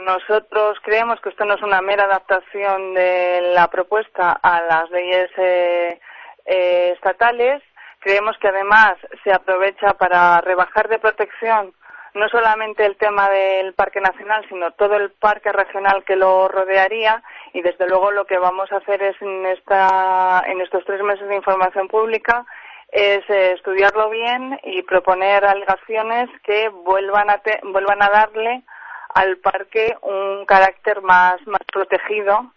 nosotros creemos que esto no es una mera adaptación de la propuesta a las leyes estatales. Creemos que además se aprovecha para rebajar de protección no solamente el tema del Parque Nacional, sino todo el parque regional que lo rodearía, y desde luego lo que vamos a hacer es en estos 3 meses de información pública es estudiarlo bien y proponer alegaciones que vuelvan a darle al parque un carácter más protegido